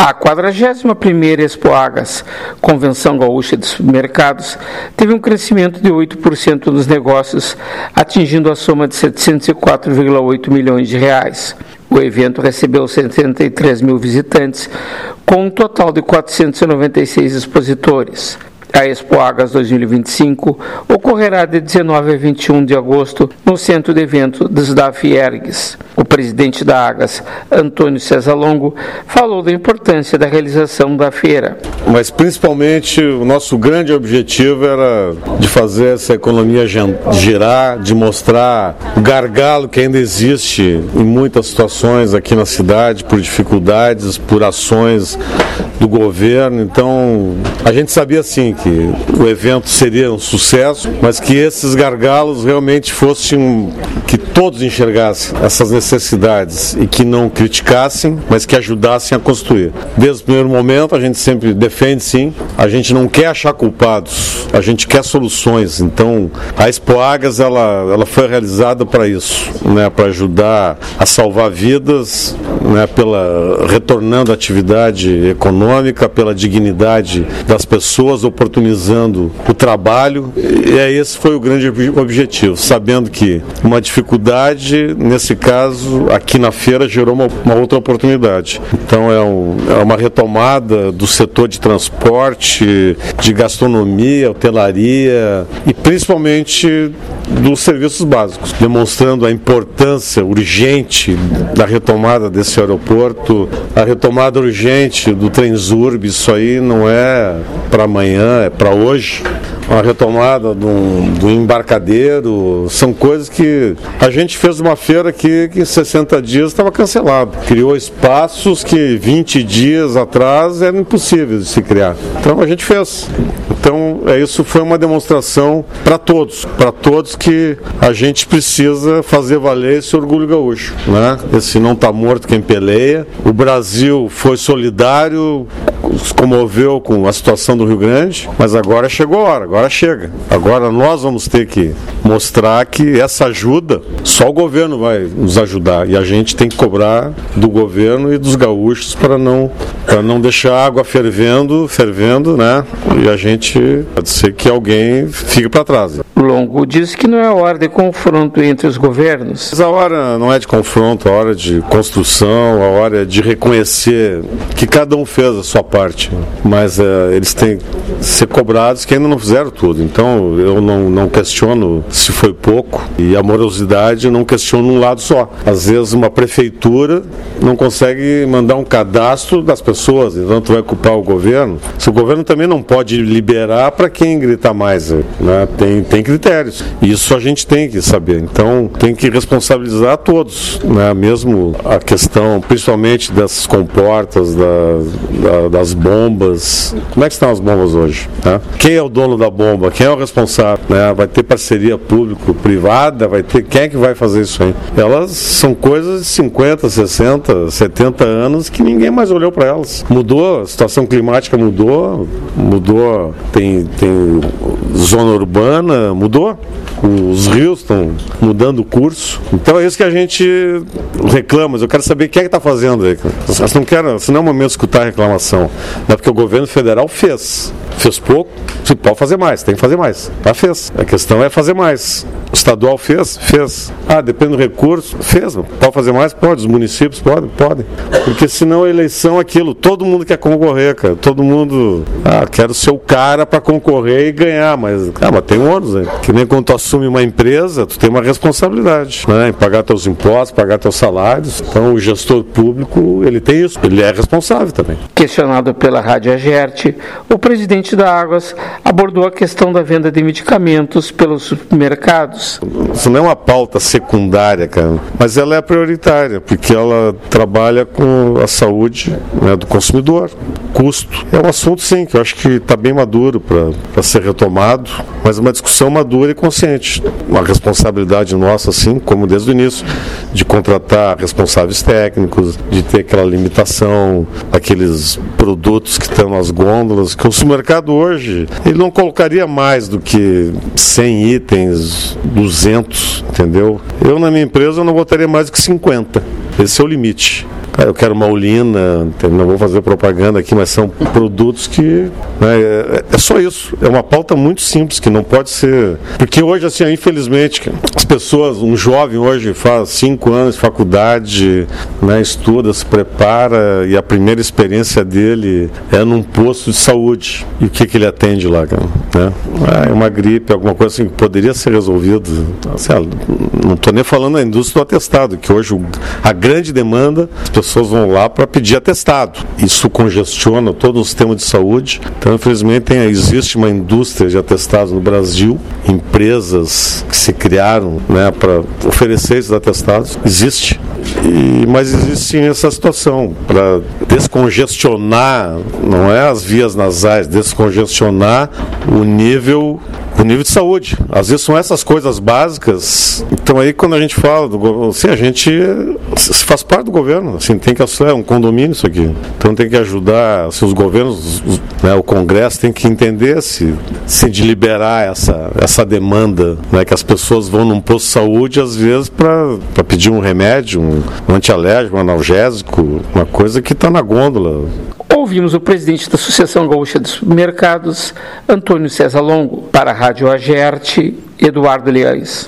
A 41ª Expoagas, Convenção Gaúcha de Supermercados, teve um crescimento de 8% nos negócios, atingindo a soma de 704,8 milhões de reais. O evento recebeu 73 mil visitantes, com um total de 496 expositores. A Expoagas 2025 ocorrerá de 19 a 21 de agosto no Centro de Eventos da Fiergues. O presidente da Agas, Antônio César Longo, falou da importância da realização da feira. Mas principalmente o nosso grande objetivo era de fazer essa economia girar, de mostrar o gargalo que ainda existe em muitas situações aqui na cidade, por dificuldades, por ações do governo. Então, a gente sabia assim que o evento seria um sucesso, mas que esses gargalos realmente fossem, que todos enxergassem essas necessidades e que não criticassem, mas que ajudassem a construir. Desde o primeiro momento a gente sempre defende sim, a gente não quer achar culpados, a gente quer soluções. Então a Expoagas ela foi realizada para isso, né, para ajudar a salvar vidas, né, retornando à atividade econômica, pela dignidade das pessoas, oportunizando o trabalho, e esse foi o grande objetivo, sabendo que uma dificuldade, nesse caso, aqui na feira, gerou uma outra oportunidade. Então é uma retomada do setor de transporte, de gastronomia, hotelaria e principalmente dos serviços básicos, demonstrando a importância urgente da retomada desse aeroporto, a retomada urgente do Transurb. Isso aí não é para amanhã, é para hoje. A retomada do embarcadeiro, são coisas que a gente fez uma feira que em 60 dias estava cancelado. Criou espaços que 20 dias atrás eram impossíveis de se criar. Então a gente fez. Então isso foi uma demonstração para todos que a gente precisa fazer valer esse orgulho gaúcho, né? Esse não está morto quem peleia. O Brasil foi solidário, se comoveu com a situação do Rio Grande, mas agora chegou a hora, agora chega. Agora nós vamos ter que mostrar que essa ajuda, só o governo vai nos ajudar, e a gente tem que cobrar do governo e dos gaúchos para não deixar a água fervendo, né? E a gente pode ser que alguém fique para trás. Longo diz que não é hora de confronto entre os governos. Mas a hora não é de confronto, a hora de construção, a hora é de reconhecer que cada um fez a sua parte, mas eles têm que ser cobrados que ainda não fizeram tudo. Então eu não questiono se foi pouco, e a morosidade eu não questiono um lado só. Às vezes uma prefeitura não consegue mandar um cadastro das pessoas, então tu vai culpar o governo. Se o governo também não pode liberar para quem grita mais, né? Tem critérios, e isso a gente tem que saber. Então tem que responsabilizar todos, né? Mesmo a questão principalmente dessas comportas, das bombas. Como é que estão as bombas hoje, né? Quem é o dono da bomba? Quem é o responsável, né? Vai ter parceria público-privada? Quem é que vai fazer isso aí? Elas são coisas de 50, 60, 70 anos que ninguém mais olhou para elas. Mudou, a situação climática mudou, tem zona urbana, mudou. Os rios estão mudando o curso. Então é isso que a gente reclama. Mas eu quero saber quem é que está fazendo aí. Se não é o momento de escutar a reclamação. Não é porque o governo federal fez pouco, você pode fazer mais, tem que fazer mais. Já fez. A questão é fazer mais. O estadual fez. Depende do recurso, fez. Pode fazer mais? Pode. Os municípios podem. Porque senão a eleição é aquilo. Todo mundo quer concorrer, cara. Todo mundo, quero ser o cara para concorrer e ganhar. Mas tem um ônus, né? Que nem quando tu assume uma empresa, tu tem uma responsabilidade, né? Em pagar teus impostos, pagar teus salários. Então o gestor público, ele tem isso. Ele é responsável também. Questionado pela Rádio Agerte, o presidente da Águas abordou a questão da venda de medicamentos pelos supermercados. Isso não é uma pauta secundária, cara, mas ela é prioritária, porque ela trabalha com a saúde, né, do consumidor. Custo. É um assunto, sim, que eu acho que está bem maduro para ser retomado, mas uma discussão madura e consciente. Uma responsabilidade nossa, assim, como desde o início, de contratar responsáveis técnicos, de ter aquela limitação, aqueles produtos que estão nas gôndolas, que o supermercado hoje, ele não colocaria mais do que 100 itens, 200, entendeu? Eu, na minha empresa, não botaria mais do que 50. Esse é o limite. eu quero Maulina, não vou fazer propaganda aqui, mas são produtos que, né, é só isso, é uma pauta muito simples, que não pode ser, porque hoje, assim, infelizmente, as pessoas, um jovem hoje faz 5 anos de faculdade, né, estuda, se prepara, e a primeira experiência dele é num posto de saúde, e o que ele atende lá, cara, né? Uma gripe, alguma coisa assim que poderia ser resolvido, assim, não estou nem falando da indústria do atestado, que hoje a grande demanda, as pessoas vão lá para pedir atestado. Isso congestiona todo o sistema de saúde. Então, infelizmente, existe uma indústria de atestados no Brasil, empresas que se criaram, né, para oferecer esses atestados. Existe. Mas existe sim essa situação para descongestionar, não é as vias nasais, descongestionar o nível de saúde. Às vezes são essas coisas básicas. Então aí quando a gente fala do governo, assim, a gente se faz parte do governo, assim, tem que é um condomínio isso aqui. Então tem que ajudar, assim, os governos, né, o Congresso tem que entender se de liberar essa demanda, né, que as pessoas vão num posto de saúde às vezes para pedir um remédio, um antialérgico, um analgésico, uma coisa que está na gôndola. Ouvimos o presidente da Associação Gaúcha de Supermercados, Antônio César Longo. Para a Rádio Agerte, Eduardo Leães.